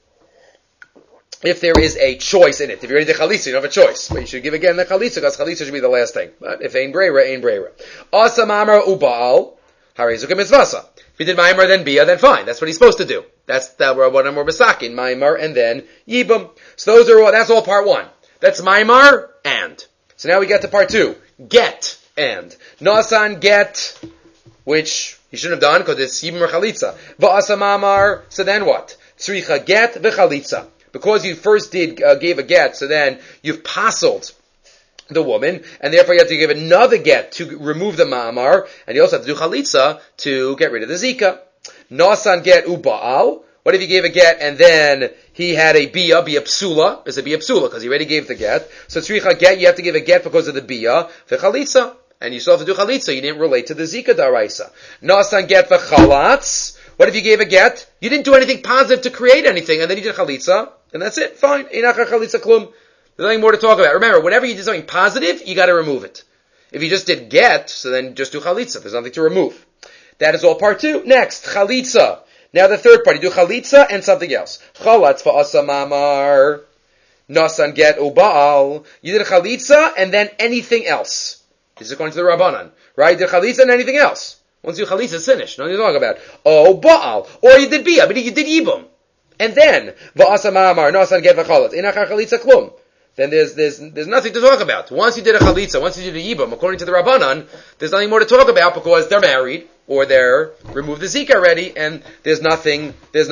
If there is a choice in it, if you already did chalitza, you don't have a choice. But you should give again the chalitza, because chalitza should be the last thing. But if ein breira, ein breira. Asa mamar ubaal. Harizuka mitzvasa. If he did Maimar, then Bia, then fine. That's what he's supposed to do. That's what I'm more Basakin. Maimar, and then Yibam. So that's all part 1. That's Maimar, and. So now we get to part 2. Get, and. Nasan, get, which he shouldn't have done, because it's Yibam or Chalitza. Va'asa Mamar, so then what? Tzricha get, v'chalitza. Because you first gave a get, so then you've passled the woman, and therefore you have to give another get to remove the ma'amar, and you also have to do chalitza to get rid of the zika. Nasan get uba'al. What if you gave a get and then he had a bia psula? There's a bia psula because he already gave the get. So tzricha get, you have to give a get because of the bia v'chalitza, and you still have to do chalitza. You didn't relate to the zika daraisa. Nasan get v'chalatz. What if you gave a get? You didn't do anything positive to create anything, and then you did chalitza, and that's it. Fine. Einachar chalitza klum. There's nothing more to talk about. Remember, whenever you do something positive, you gotta remove it. If you just did get, so then just do chalitza. There's nothing to remove. That is all part 2. Next, chalitza. Now the third part, you do chalitza and something else. Chalatz va'asa mamar. Nasan get uba'al. You did chalitza and then anything else. This is according to the Rabbanan. Right? You did chalitza and anything else. Once you do chalitza, it's finished. Nothing to talk about. Oh, ba'al. Or you did bia, but you did yibum. And then, va'asa mamar. Nasan get v'chalatz. Inachar chalitza klum. Then there's nothing to talk about. Once you did a chalitza, once you did a yibam, according to the Rabbanan, there's nothing more to talk about because they're married, or they're removed the zika already, and there's nothing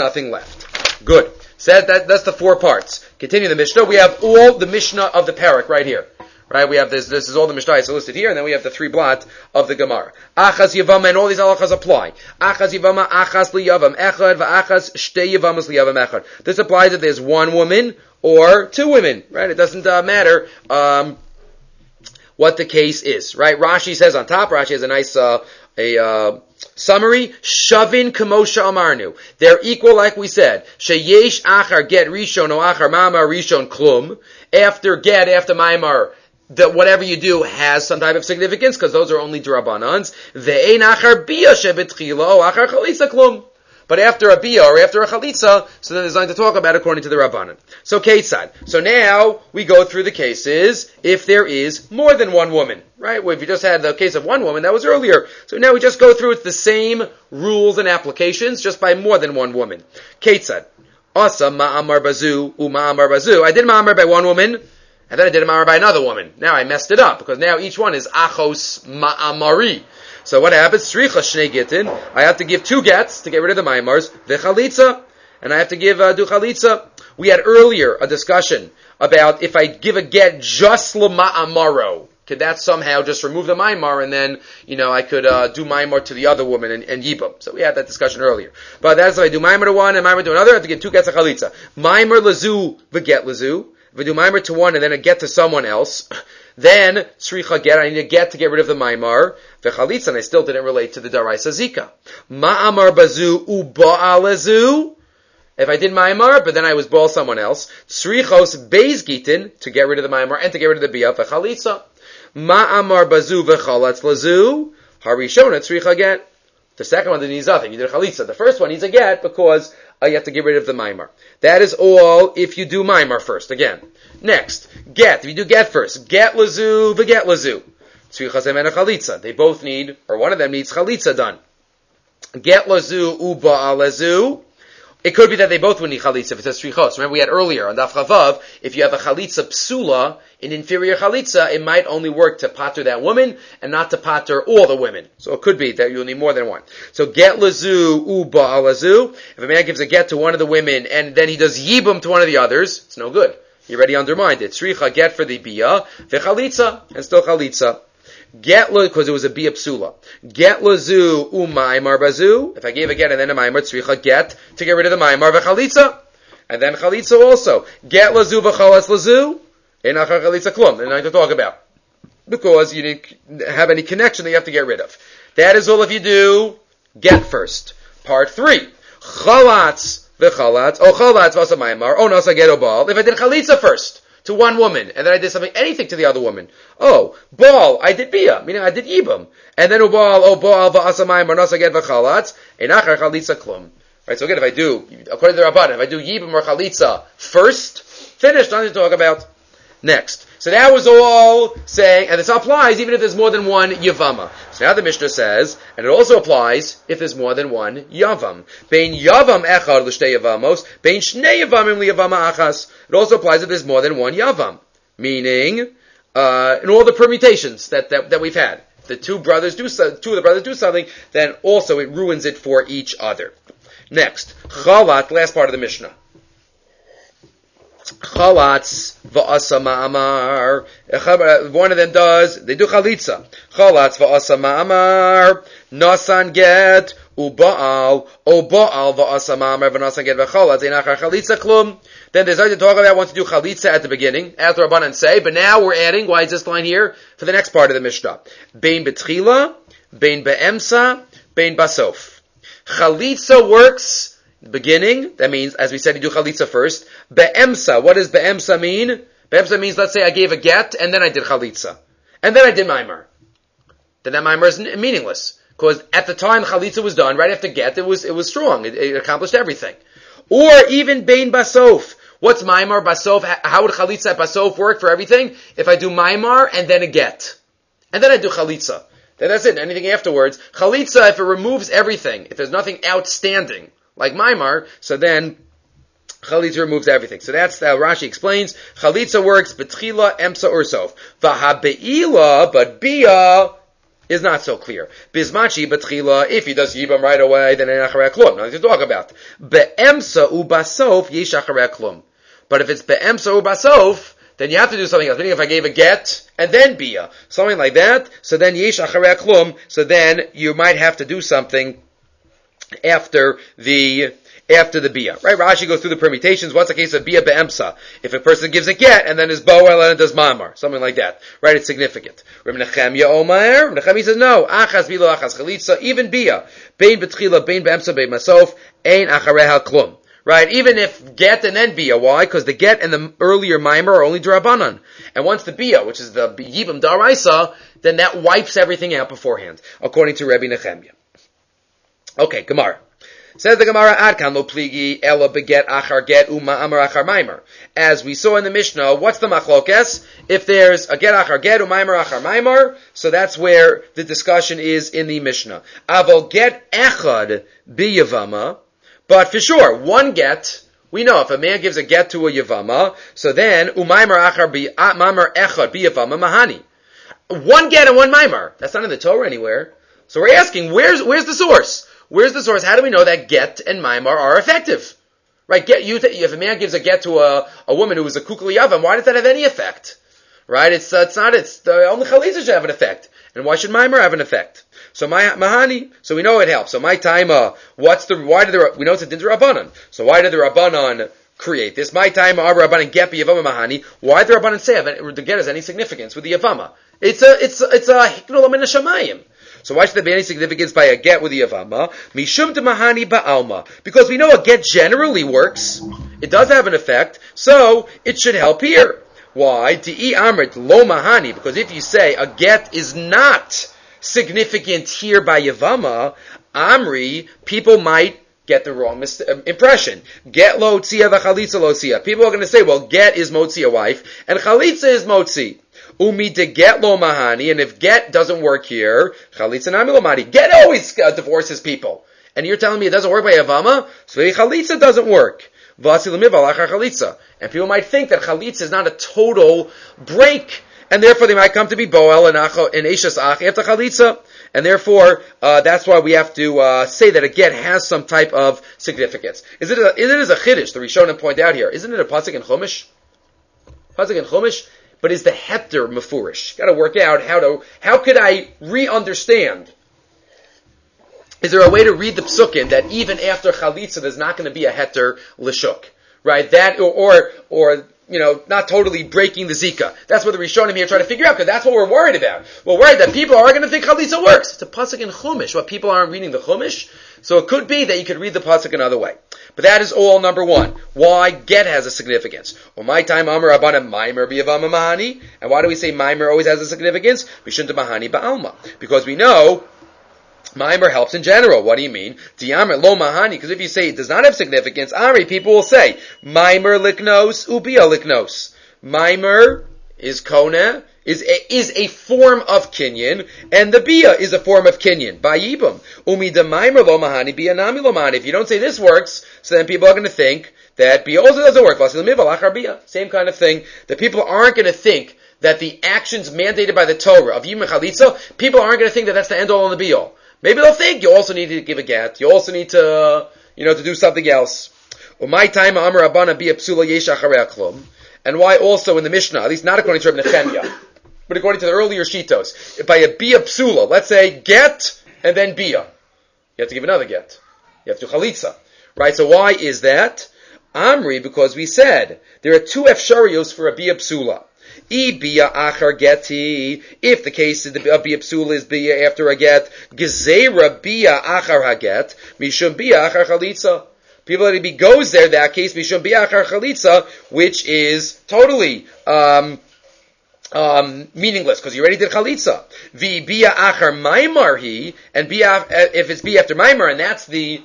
left. Good. Said that's the 4 parts. Continue the Mishnah. We have all the Mishnah of the parak right here. Right? We have this is all the Mishnahs listed here, and then we have the 3 blot of the Gemara. Achas yavama, and all these halachas apply. Achas yavama, achas liyavam echad, va'achas shtei yavamas liyavam echad. This applies if there's one woman or 2 women, right? It doesn't matter what the case is, right? Rashi says on top, Rashi has a nice summary. Shavin kamosha amarnu. They're equal, like we said. Sheyesh achar get rishon o achar mamar rishon klum. After get, after maimar, that whatever you do has some type of significance, because those are only drabanans. Ve'ein achar bia shebetchila o achar chalitza klum. But after a bia or after a chalitza, so then there's nothing to talk about according to the Rabbanan. So Ketzad. So now we go through the cases if there is more than one woman, right? Well, if you just had the case of one woman, that was earlier. So now we just go through the same rules and applications just by more than one woman. Ketzad. Asa ma'amar bazu u'ma'amar bazu. I did ma'amar by one woman, and then I did a ma'amar by another woman. Now I messed it up because now each one is achos ma'amari. So what happens? Tzricha shnei gitin. I have to give 2 gets to get rid of the maimars. V'chalitza. and I have to give do chalitza. We had earlier a discussion about if I give a get just l'ma'amaro, could that somehow just remove the maimar and then, I could do maimar to the other woman and yibam. So we had that discussion earlier. But that's if I do maimar to one and maimar to another, I have to give 2 gets of chalitza. Maimar lazu, v'get lazu. If I do maimar to one and then a get to someone else, then sricha get, I need a get to get rid of the maimar. V'chalitza, and I still didn't relate to the daraisa zika. Ma'amar bazu uba'a lazu. If I did maimar, but then I was ball someone else, srichos beis gitin, to get rid of the maimar and to get rid of the biyah, v'chalitza. Ma'amar bazu v'chalatz lazu, harishona tzricha get. The second one needs nothing. You did chalitza. The first one needs a get because you have to get rid of the maimar. That is all if you do maimar first. Again. Next, get. If you do get first, get lazu v'get lazu. Tzricha zemen chalitza. They both need, or one of them needs chalitza done. Get lazu uba'a lazu. It could be that they both would need chalitza if it says shrichos. Remember we had earlier on Daf Chavav, if you have a chalitza psula, an inferior chalitza, it might only work to pater that woman and not to pater all the women. So it could be that you'll need more than one. So get lazu uba alazu. If a man gives a get to one of the women and then he does yibum to one of the others, it's no good. You already undermined it. Shricha get for the biyah, v'chalitza, and still chalitza. Get because it was a biyah psula. Get lazu umaimar bazu. If I gave a get and then a maimar, tzricha get to get rid of the maimar v'chalitza, and then chalitza also. Get lazu v'chalatz lazu. Einachar chalitza klum. And nothing to talk about because you didn't have any connection that you have to get rid of. That is all if you do get first. Part 3. Chalatz v'chalatz. Oh chalatz v'asa maimar. Oh nasa get obal. If I did chalitza first to one woman, and then I did anything to the other woman. Oh, bal, I did biyah, meaning I did yibam. And then ubal, v'asamayim, or nasa get v'chalatz, enachar chalitza klum. Right, so again, if I do, according to the Rabban, if I do yibam or chalitza first, finished, nothing to talk about. Next. So that was all saying, and this applies even if there's more than one yavama. So now the Mishnah says, and it also applies if there's more than one yavam. Bein yavam echad l'shtei yavamos, bein shnei yavamim liyavama achas. It also applies if there's more than one yavam. Meaning, in all the permutations that we've had. The two of the brothers do something, then also it ruins it for each other. Next. Chalat, last part of the Mishnah. Chalatz va'asa ma'amar. One of them they do chalitza. Chalatz va'asa ma'amar. Nasan get uba'al. O ba'al va'asa ma'amar v'nasan get v'chalatz. Einachar chalitza klum. Then there's nothing to talk about once you do chalitza at the beginning, as the Rabbanan say, but now we're adding, why is this line here? For the next part of the Mishnah. Bein betchila, bein be'emsa, bein basof. Chalitza works beginning, that means, as we said, you do chalitza first. Be'emsa, what does be'emsa mean? Be'emsa means, let's say I gave a get, and then I did chalitza. And then I did maimar. Then that maimar is meaningless. Because at the time chalitza was done, right after get, it was strong. It accomplished everything. Or even bein basof. What's maimar basof? How would chalitza at basof work for everything? If I do maimar, and then a get. And then I do chalitza. Then that's it. Anything afterwards. Chalitza, if it removes everything, if there's nothing outstanding, like maimar, so then chalitza removes everything. So that's how Rashi explains. Chalitza works betchila, emsa, or sof. Vahabeila, but bia is not so clear. Bizmachi betchila, if he does yibam right away, then enacharei klum. Nothing to talk about. Be'emsa ubasof yeshacharei klum. But if it's be'emsa ubasof, then you have to do something else. Meaning if I gave a get, and then bia, something like that, so then yeshacharei klum, so then you might have to do something after the biyah. Right? Rashi goes through the permutations. What's the case of biyah be'emsa? If a person gives a get, and then is boel, and does mamar. Something like that. Right? It's significant. Reb Nechemia Omer. Reb Nechemia says, no. Achas bilo achas chalitza. Even biyah. Bein betchila, bein be'emsa, bein masof. Ein achareha klum. Right? Even if get and then biyah. Why? Because the get and the earlier maimar are only d'Rabbanan. And once the biyah, which is the yibam daraisa, then that wipes everything out beforehand. According to Rabbi Nechemia. Okay, Gemara. Says the Gemara, Adkan lo pligi, ela beget achar get, ma'amar achar maimer. As we saw in the Mishnah, what's the machlokes? If there's a get achar get, maimer achar maimer, so that's where the discussion is in the Mishnah. Aval get echad biyavama, but for sure, one get, we know if a man gives a get to a yavama, so then, maimer achar maimer echad biyavama mahani. One get and one maimer. That's not in the Torah anywhere. So we're asking, where's the source? Where's the source? How do we know that get and maimar are effective? Right? If a man gives a get to a woman who is a kukli yavam, why does that have any effect? Right? It's only chalitza should have an effect. And why should Maimer have an effect? So Mahani, so we know it helps. So my time, we know it's a din Rabbanan. So why did the Rabbanan create this? My time, our Rabbanan get be Yavama Mahani. Why did the Rabbanan say the get has any significance with the Yavama? It's a hiknul min hashamayim. So why should there be any significance by a get with the Yavama? Mishum de Mahani ba'alma. Because we know a get generally works. It does have an effect. So it should help here. Why? Di'i amrit lo Mahani. Because if you say a get is not significant here by Yavama, Amri, people might get the wrong impression. Get lo tzia v'chalitza lo tzia. People are going to say, well, get is motzi a wife, and chalitza is motzi. Umi de get lo mahani, and if get doesn't work here, chalitza nami lo mahani. Get always divorces people. And you're telling me it doesn't work by Yavama? So chalitza doesn't work. And people might think that chalitza is not a total break, and therefore they might come to be boel and eishas ach after chalitza, and therefore that's why we have to say that a get has some type of significance. It is a chiddush. The Rishonim point out here. Isn't it a pasuk in Chumash? Pasuk in Chumash, but is the heter mefurish? Got to work out how could I re-understand? Is there a way to read the psukim that even after chalitza there's not going to be a heter l'shuk, right? That or not totally breaking the zika. That's what the Rishonim here try to figure out, because that's what we're worried about. We're worried that people are going to think chalitza works. It's a pasuk in Chumash. What people aren't reading the Chumash, so it could be that you could read the pasuk another way. But that is all number one. Why get has a significance? Well, my time Amar Rabbanan Maimer b'Yavama Mahani, and why do we say Maimer always has a significance? Mishum de Mahani ba'alma, because we know Maimer helps in general. What do you mean? Diamr lo mahani, because if you say it does not have significance, Ari, people will say, Maimer liknos, ubia liknos. Maimer is kona, is a form of kinyan, and the bia is a form of kinyan. Bayibum. Umi de Maimer lo mahani, bia nami lo mahani. If you don't say this works, so then people are going to think that bia also doesn't work. Same kind of thing. The people aren't going to think that the actions mandated by the Torah of Yim Chalitza, people aren't going to think that that's the end all and the be all. Maybe they'll think you also need to give a get. You also need to, to do something else. My time, Amar Rabbana be a psula yesh acharei klum. And why also in the Mishnah, at least not according to Reb Nechemia, but according to the earlier shitos, by a bia psula, let's say get and then bia, you have to give another get. You have to chalitza, right? So why is that? Amri, because we said there are two efsharios for a bia psula. Bia achar geti. If the case is the bia psula is bia after a get, gezera bia achar haget, mishum bia achar chalitza. People that it goes there, that case, mishum bia achar chalitza, which is totally meaningless, because you already did chalitza. Vi bia achar maimar he, and bia, if it's bia after maimar, and that's the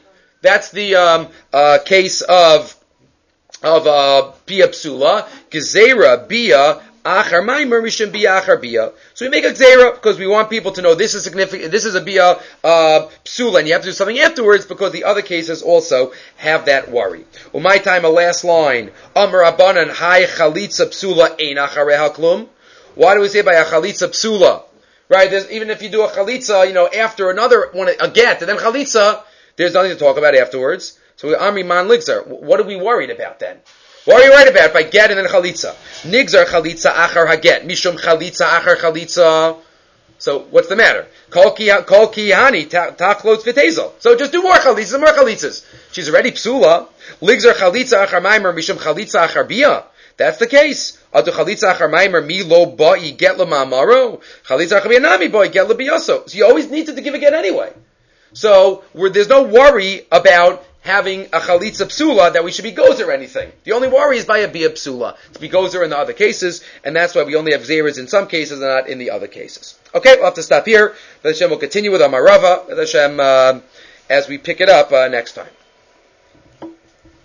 case of bia psula, gezera bia achar maimer mishum bia achar bia. So we make a gzeira because we want people to know this is significant. This is a bia psula, and you have to do something afterwards because the other cases also have that worry. Umay time, a last line. Amar Rabbanan hay chalitza psula ein achareha klum. Why do we say by a chalitza psula? Right? Even if you do a chalitza, after another one, a get, and then chalitza, there's nothing to talk about afterwards. So Amri man ligzer. What are we worried about then? What are you worried about by get and then chalitza? Nigzar chalitza achar haget. Mishum chalitza achar chalitza. So what's the matter? Kol kihani tachlotz v'tezel. So just do more chalitzas. She's already psula. Ligzar chalitza achar maimer mishum chalitza achar bia. That's the case. Atu chalitza achar maimer mi lo ba'i get lo ma'amaro. Chalitza achar bia nami ba'i get lo biyaso. So you always need to give a get anyway. So there's no worry about having a chalitza psula that we should be gozer or anything. The only worry is by a bia psula to be gozer in the other cases, and that's why we only have zeras in some cases and not in the other cases. Okay, we'll have to stop here. Hashem will continue with our marava. Hashem, as we pick it up next time.